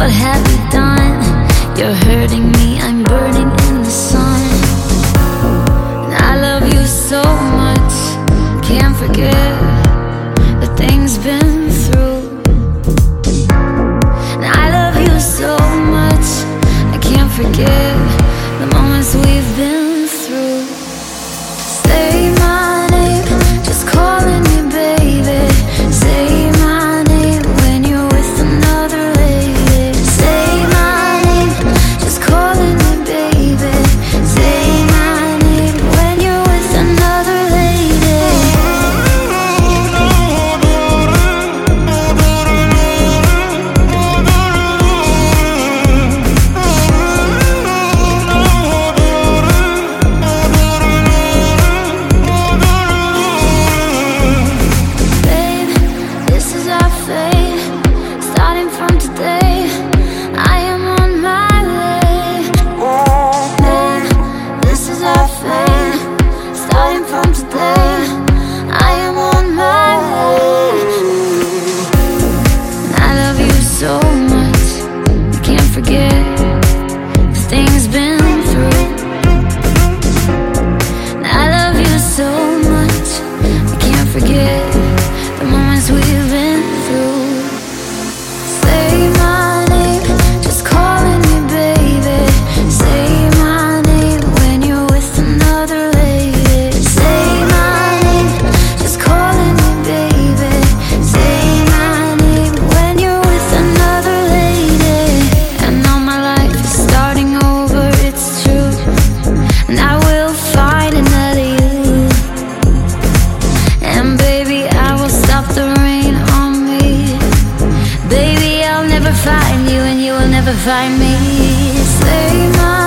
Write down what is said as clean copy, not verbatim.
What have you done? You're hurting me, I'm burning in the sun. And I love you so much, can't forget the things been through. And I love you so much, I can't forget the moments we've been through. Say my name, just calling you baby. Say my name when you're with another lady. Say my name, just calling you baby. Say my name when you're with another lady. Babe, this is our fate. Starting from today, I am on my way. Babe, this is our fate. Starting from today, I am on my way. And I love you so much, I can't forget the things been through. And I love you so much, I can't forget the moments we've been through. Say my name, just calling you baby. Say my name when you're with another lady. Say my name, just calling you baby. Say my name when you're with another lady. And now my life is starting over, it's true. And I will find another you. And baby, I will stop the rain on me. Baby, I'll never find you and you will never find me. Say my